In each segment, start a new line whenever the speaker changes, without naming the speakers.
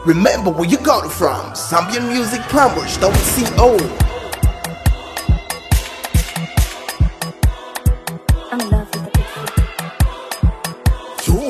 Remember where you got it from. Zambian Music Plumbers, WCO.
I'm in love with the big feet.
Yo.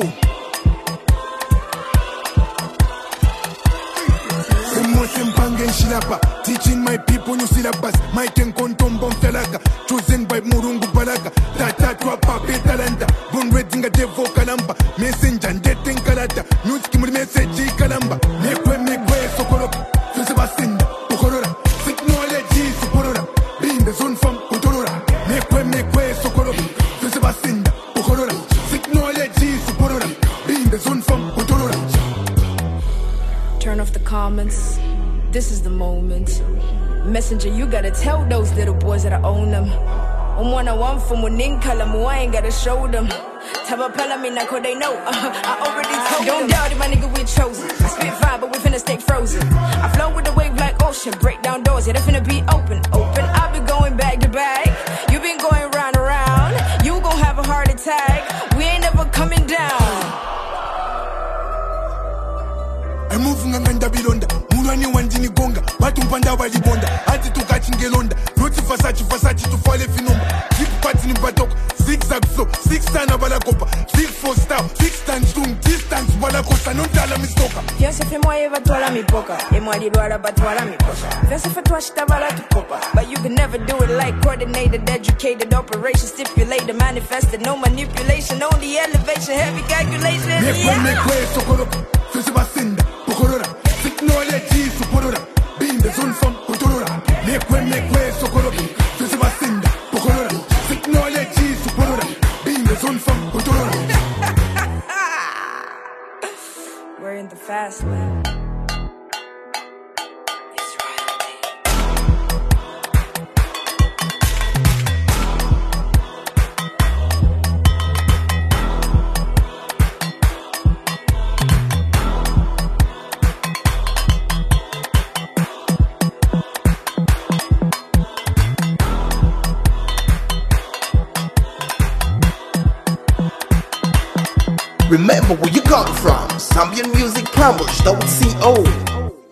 Teaching my people new syllabus. My ken kontombo mtalaka. Chosen by Murungu Baraka. Tatatwa pape talanta. Bun redinga devo kalamba. Messenger dating kalata. News kimuri message kalamba. Mekwe sokoro. Sebasinda. Pokorora. Technology sokorora. Be in the zone from Kotorora. Mekwe sokoro. Sebasinda. Pokorora. Technology sokorora. Be in the zone from Kotorora.
Turn off the comments. This is the moment. Messenger, you gotta tell those little boys that I own them. One from Waninkala, I ain't gotta show them. Tabapella me nako they know. I already told them. Don't doubt it, my nigga, we chosen. I spit fire, but we finna stay frozen. I flow with the wave like ocean. Break down doors, yeah, they finna be open. I've been going back to back. You been going round and round. You gon' have a heart attack. We ain't never coming down.
I'm moving nganda bilonda mulwani wanjini gonga watu mpanda walibonda hati tukachingelonda roti fasachi tufale finomba deep party ni batoko zigzag flow 6 tana balakopa 6-4 star 6 times zoom distance balakosa nontala mistoka
Fiance fait moi eva toi la mi poka et moi di loira ba toi la mi poka Fiance fait toi chita bala tu popa but you can never do it like coordinated educated operation stipulated manifested no manipulation only elevation heavy calculation
mekwe sokoro Sebasinda Pokorora, technology sokorora. Be in the zone from Kotorora. Mekwe sokoro. Sebasinda Pokorora, technology sokorora. Be in the zone from Kotorora.
We're in the fast lane.
Remember where you got it from. Zambian Music Plumbers, WCO.